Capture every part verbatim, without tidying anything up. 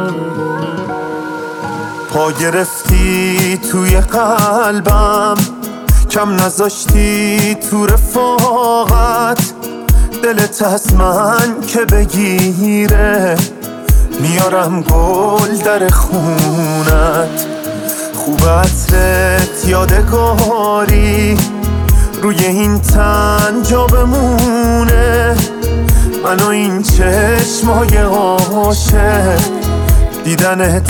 پا گرفتی توی قلبم، کم نذاشتی تو رفاقت. دلت از من که بگیره، میارم گل در خونت. خوب عطرت یادگاری روی این تن جا بمونه. من و این چشمای عاشق دیدن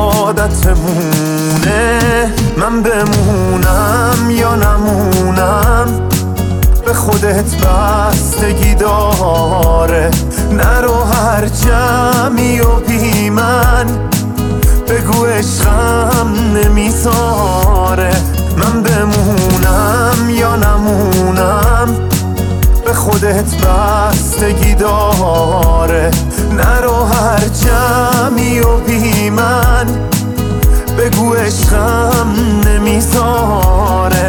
عادتمونه. من بمونم یا نمونم به خودت بستگی داره. نرو هر جمعی و بی من بگو عشقم نمیذاره. من بمونم یا نمونم به خودت بستگی داره. نرو هر جمعی و بی من بگو عشقم نمیذاره.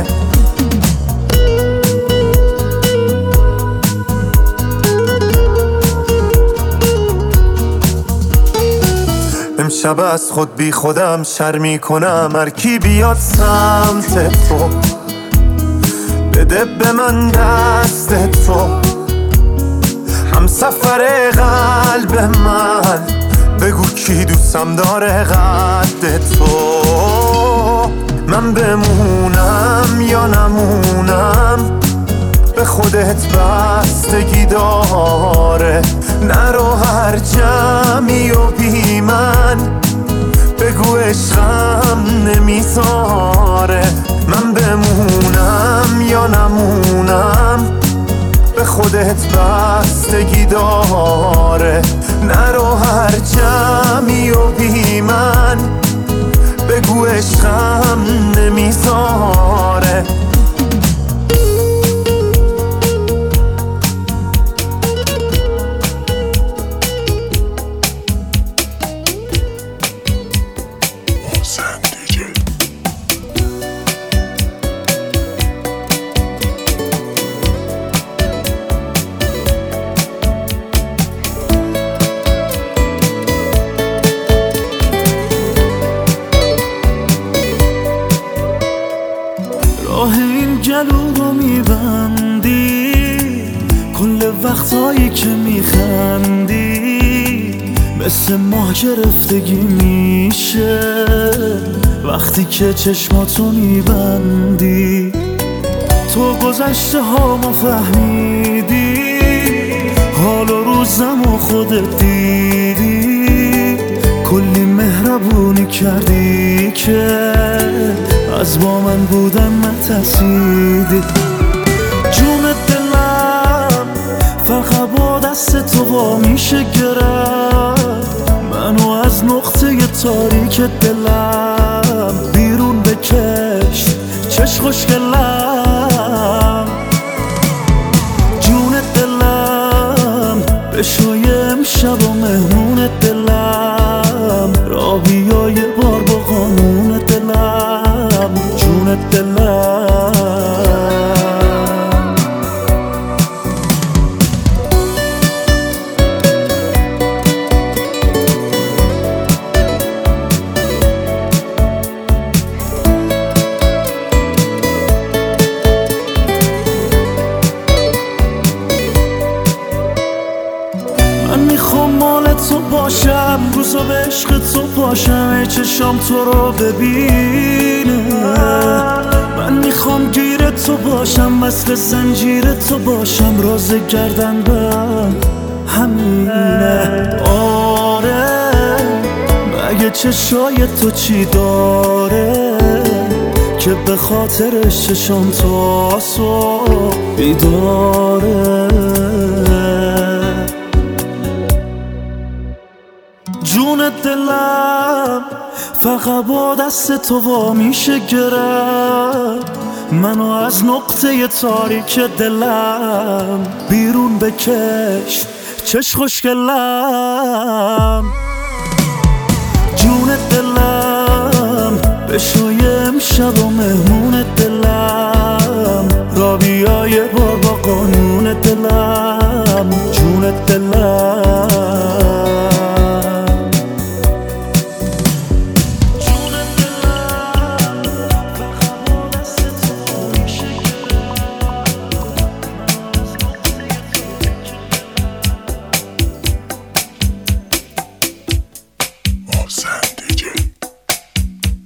امشب از خود بی خودم شرمی کنم. هر کی بیاد سمت تو بده به من دست تو. هم سفر قلب من بگو کی دوستم داره قد تو. من بمونم یا نمونم به خودت بستگی داره. نرو هر جمعی و بی من بگو عشقم نمیذاره. من بمونم یا نمونم به خودت بستگی داره. نرو هر جمعی و بی من بگو عشقم نمیذاره. راه این گلو رو میبندی کل وقتایی که میخندی. مثل ماه گرفتگی میشه وقتی که چشماتو میبندی. تو گذشته هامو فهمیدی، حال و روزم و خودت دیدی. کلی مهربونی کردی که از با من بودن نترسیدی. جون دلم فقط با دست تو وا میشه گرفت. منو از نقطه تاریک دلم بیرون بکش چش خوشگلم. جون دلم بشوی امشب و مهمون دلم. را بیا یه بار با قانون دلم. جون دلم من میخوام مال تو باشم، روزا به عشق تو پاشم، ای چشام تو رو ببینه. من میخوام گیر تو باشم، مثل زنجیر تو باشم، راز گردن به همینه. آره مگه چشای تو چی داره که به خاطرش چشام تو صبح بیداره. جون دلم فقط با دست تو وا میشه گرفت. منو از نقطه تاریک دلم بیرون بکش چش خوشگلم. جون دلم بشوی امشب و مهمون دلم. را بیا یه بار با قانون دلم. جون دلم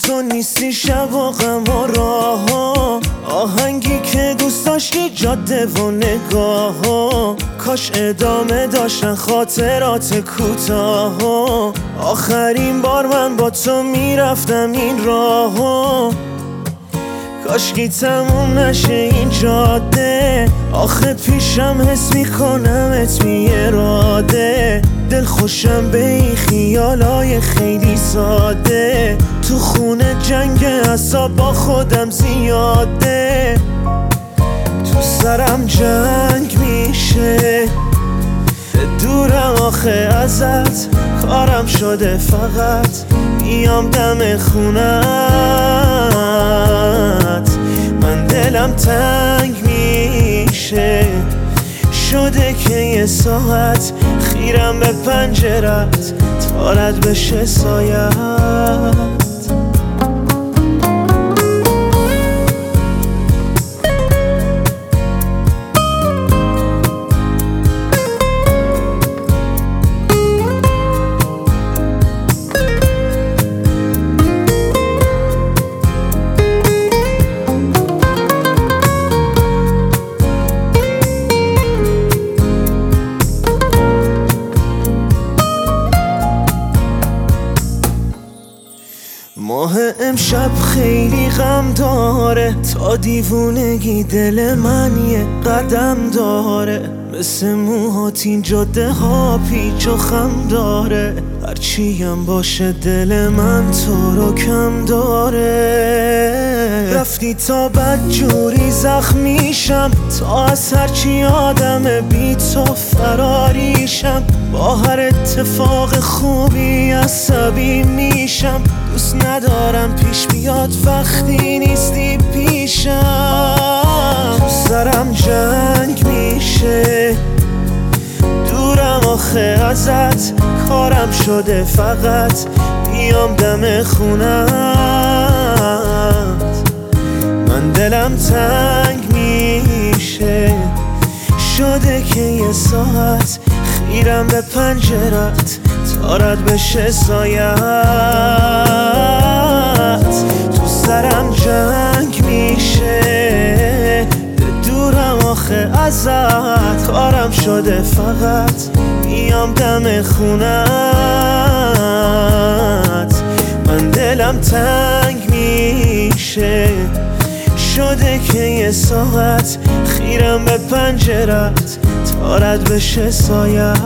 تو نیستی شب و غم و راه ها، آهنگی که دوست داشتی جاده و نگاه ها، کاش ادامه داشتن خاطرات کوتاه ها. آخرین بار من با تو میرفتم این راه ها، کاشکی تموم نشه این جاده. آخه پیشم حس میکنمت بی اراده، دل خوشم به این خیالای خیلی ساده. تو خونه جنگ اعصاب با خودم زیاده، تو سرم جنگ میشه. دورم آخه ازت، کارم شده فقط بیام دم خونت. من دلم تنگ میشه، شده که یه ساعت خیرم به پنجرت تا رد بشه سایت. ماه امشب خیلی غم داره، تا دیوونگی دل من یه قدم داره. مثل موهات این جاده ها پیچ و خم داره، هرچی هم باشه دل من تو رو کم داره. رفتی تا بد جوری زخمیشم، تا از هرچی آدم بی تو فراریشم. با هر اتفاق خوبی عصبی میشم، دوست ندارم پیش بیاد وقتی نیستی پیشم. تو سرم جنگ میشه، دورم آخه ازت، کارم شده فقط بیام دم خونت. من دلم تنگ میشه، شده که یه ساعت خیرم به پنجرت تا رد بشه سایت. تو سرم جنگ میشه، دورم آخه ازت، کارم شده فقط بیام دم خونت. من دلم تنگ میشه، شده که یه ساعت خیرم به پنجرت تا رد بشه سایت.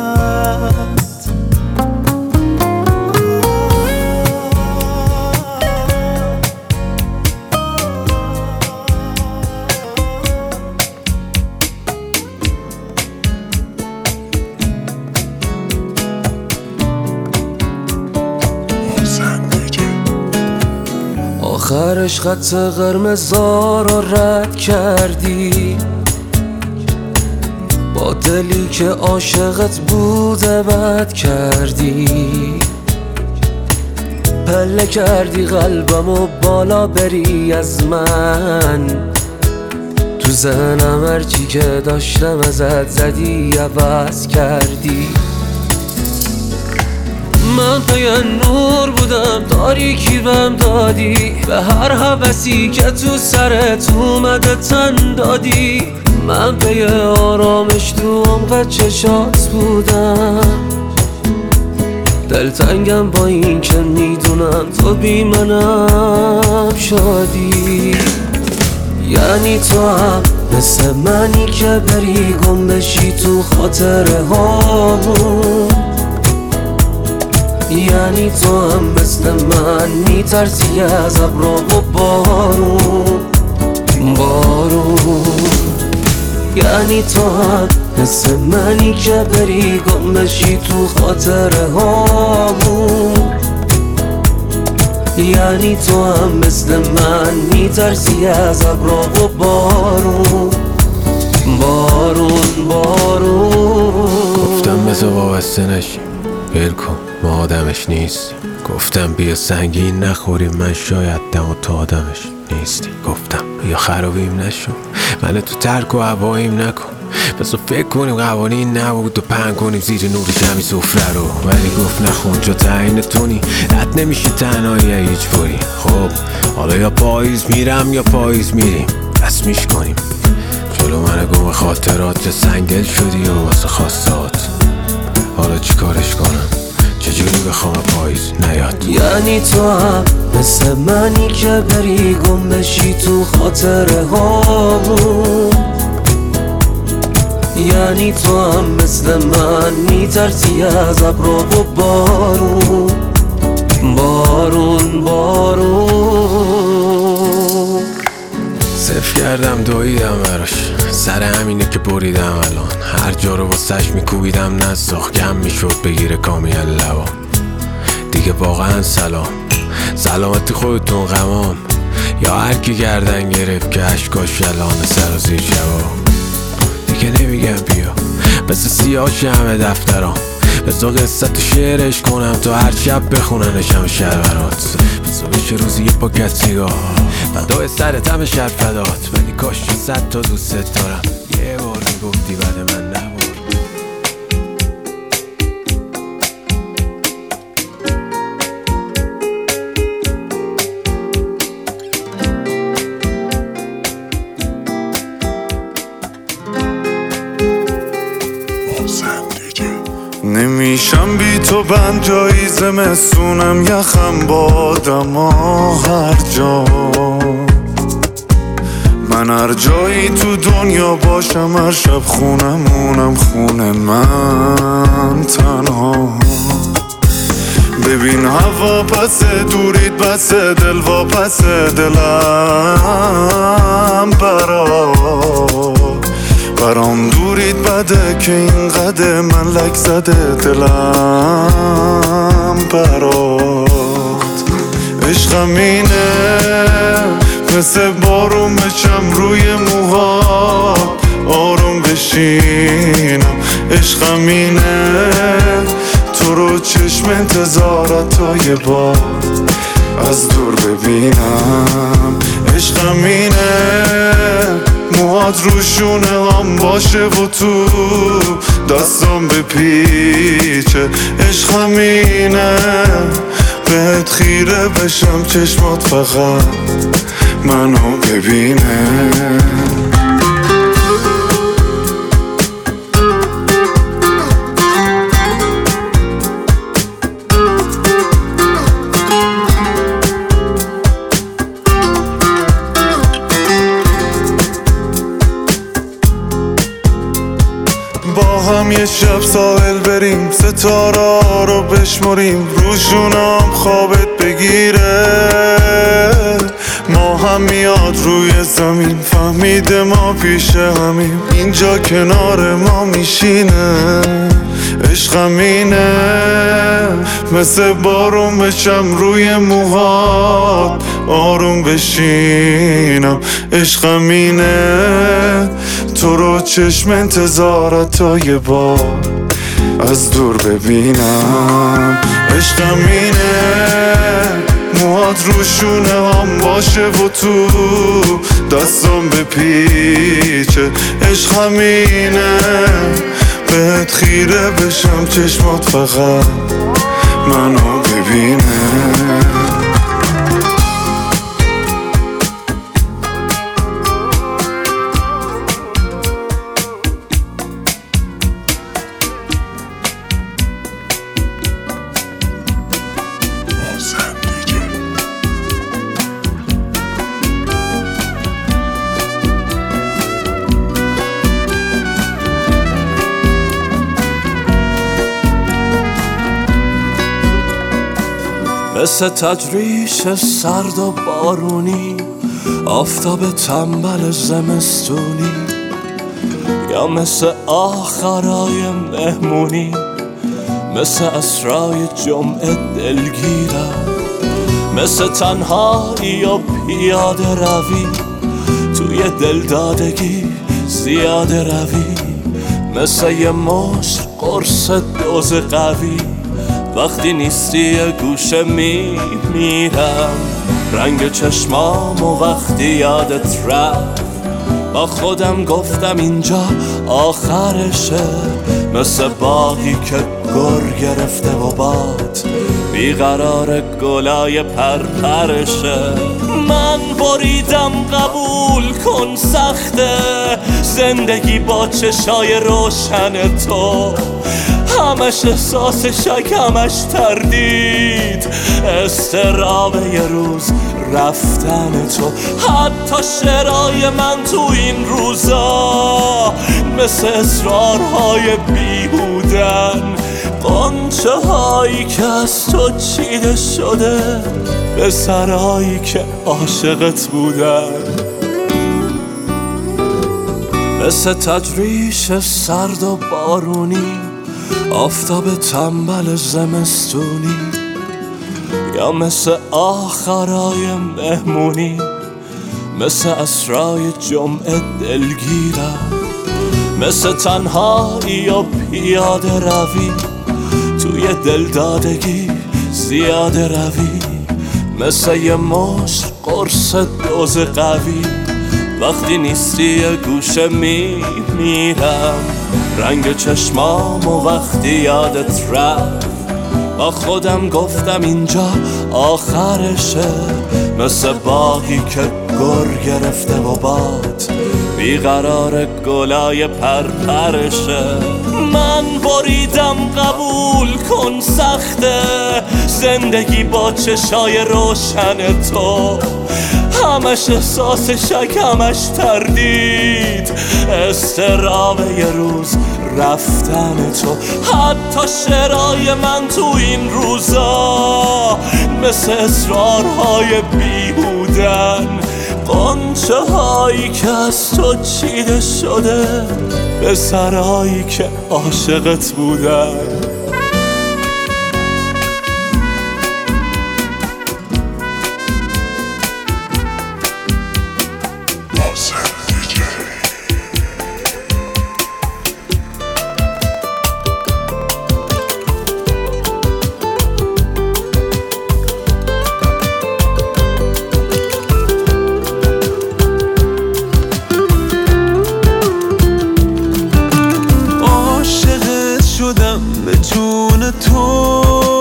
آخرش خط قرمزا رو رد کردی، با دلی که عاشقت بوده بد کردی. پله کردی قلبم و بالا بری از من، تو ذهنم هرچی که داشتم ازت زدی عوض کردی. من پی نور بودم، تاریکی بهم دادی، به هر هوسی که تو سرت اومده تن دادی. من پی آرامش تو عمق چشات بودم، دلتنگم با این که میدونم تو بی منم شادی. یعنی تو هم مثل منی که بری گم بشی تو خاطره هامون، یعنی تو هم مثل من میترسی از ابر و بارون بارون. یعنی تو هم مثل منی که بری گم بشی تو خاطره هامون، یعنی تو هم مثل من میترسی از ابر و بارون بارون بارون. گفتم بذار وابسته نشیم، ول کن ما آدمش نیستیم. گفتم بیا سنگین نخوریم، من شاید دم و تو آدمش نیستی. گفتم بیا خرابیم نشو، من تو ترک و هواییم نکن. بس فکر کنیم قوانین نبود و پهن کنیم زیر نور جمعی سفره رو. ولی گفت نخون چو تعیین تونی رد نمیشه تنهایی هیچ باری. خب حالا یا پاییز میرم یا پاییز میریم رسمیش کنیم. جلو من گم خاطرات سنگدل شدی و واسه خواستات. حالا چی کارش کنم چجوری بخوام پاییز نیاد؟ یعنی تو هم مثل منی که بری گم بشی تو خاطره هامون. یعنی تو هم مثل من میترسی از ابر و بارون. بارون بارون صرف کردم دویدم براش، سر همینه که بریدم الان. هر جا رو واسش میکوبیدم نساخ کم میشد بگیره کامیل لبا. دیگه واقعا سلام سلامتی خودتون غمام. یا هر کی گردن گرفت که عشقاش یلانه سر و زیر جواب. دیگه نمیگم بیا بس سیاهش همه دفترام. بسا قصت و شعرش کنم تو هر شب بخوننش همه شهرات. بسا بشه روزی یه پاکت سیگار فدای سرت همه شب فدات. ولی کاش چه صد تا دوست دارم یه بار میگفتی بعد من نبار. نمیشم بی تو بند جایی زمستونم یخم بادم هر جا. من هر جایی تو دنیا باشم هر شب خونمونم خونه من تنها. ببین هوا پسه دورید بسه دل و پسه دلم برا. برام دورید بده که این قده من لک زده دلم برات. عشقم اینه مثل بارون بچم روی موها آروم بشینم. عشقم اینه تو رو چشم انتظارت تا یه بار از دور ببینم. عشقم اینه موهات روشونه هم باشه و تو دستم بپیچه. عشقم اینه بهت خیره بشم چشمات فقط منو ببینه. با هم یه شب ساحل بریم ستاره رو بشمریم روشونم خوابت بگیره. ما هم میاد روی زمین فهمیده ما پیش همیم اینجا کنار ما میشینه. عشقم اینه مثل بارون بچم روی موهات آروم بشینم. عشقم اینه تو رو چشم انتظارت تا یه بار از دور ببینم. عشقم اینه موهات روشونه هم باشه و تو دستم بپیچه. عشقم اینه بهت خیره بشم چشمات فقط منو ببینه. مثل تجریش سرد و بارونی آفتاب تنبل زمستونی. یا مثل آخرای مهمونی مثل اسرای جمعه دلگیرم. مثل تنهایی و پیاده روی توی دلدادگی زیاده روی. مثل یه مشت قرص دوز قوی وقتی نیستی یه گوشه می میرم. رنگ چشمام و وقتی یادت رفت با خودم گفتم اینجا آخرشه، مثل باغی که گر گرفته و باد بیقرار گلای پرپرشه. من بریدم قبول کن سخته، زندگی با چشای روشن تو، همش احساس شک همش تردید، استراب یه روز رفتن تو. حتی شعرهای من تو این روزا مثل اصرارهای بیهودن، قنچه هایی که از تو چیده شده به سرایی که عاشقت بودن. مثل تجریش سرد و بارونی، آفتاب تنبل زمستونی، یا مثل آخرای مهمونی، مثل اسرای جمعه دلگیرم، مثل تنهایی و پیاده روی توی دلدادگی زیاده روی، مثل یه مشت قرص دوز قوی، وقتی نیستی یه گوشه می میرم، رنگ چشمام و وقتی یادت رفت. با خودم گفتم اینجا آخرشه، مثل باغی که گر گرفته و باد بیقرار گلای پرپرشه. من بریدم قبول کن سخته، زندگی با چشای روشن تو، همش احساس شک همش تردید، استراب یه روز رفتن تو. حتی شعرهای من تو این روزا مثل اصرارهای بیهودن، قنچه هایی که از تو چیده شده به سرایی که عاشقت بودن. به جون تو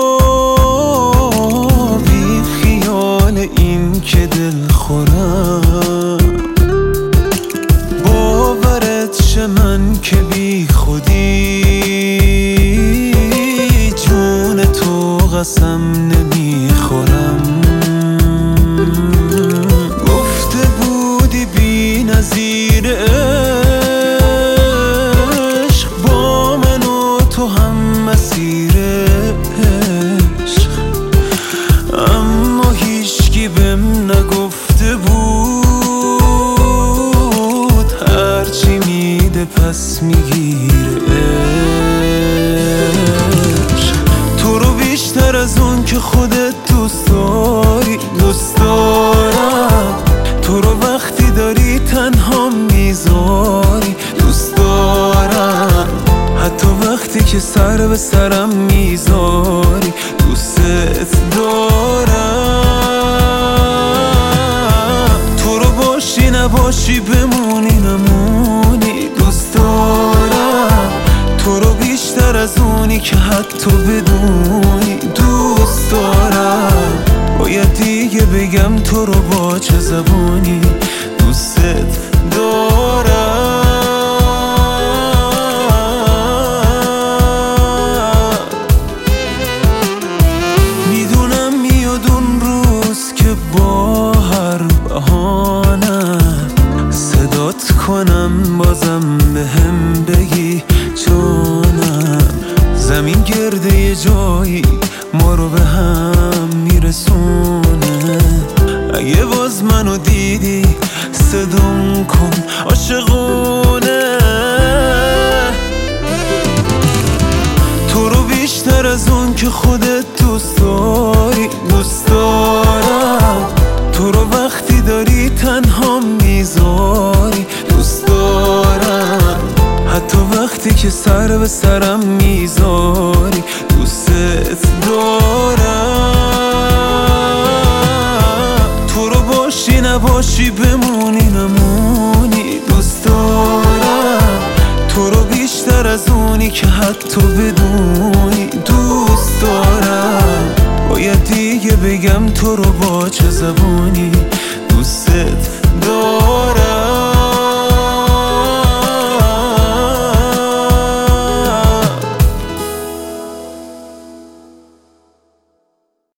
بی خیال این که دل خورم، باورت شه من که بی خودی جون تو قسم نمیخورم. گفته بودی بی نظیر مسیر عشق، اما هیچکی بهم نگفته بود هرچی میده پس میگیره عشق. تو رو بیشتر از اون که خودت دوست داری دوست دارم، تو رو وقتی داری تنها میذاری دوست دارم، حتی وقتی که سر به سرم میذاری دوست دارم. تو رو باشی نباشی بمونی نمونی دوست دارم، تو رو بیشتر از اونی که حتی بدونی دوست دارم. باید دیگه بگم تو رو با چه زبانی دوست دارم. کنم بازم به هم بگی جانم، زمین گرده یه جایی ما رو به هم میرسونه. اگه باز منو دیدی صدام کن عاشقونه. تو رو بیشتر از اون که خودت دوست داری دوست دارم، تو رو وقتی داری تنها میذاری دوست دارم، حتی وقتی که سر به سرم میذاری دوست دارم. تو رو باشی نباشی بمونی نمونی دوست تو بدونی دوست دارم. باید دیگه بگم تو رو با چه زبانی دوستت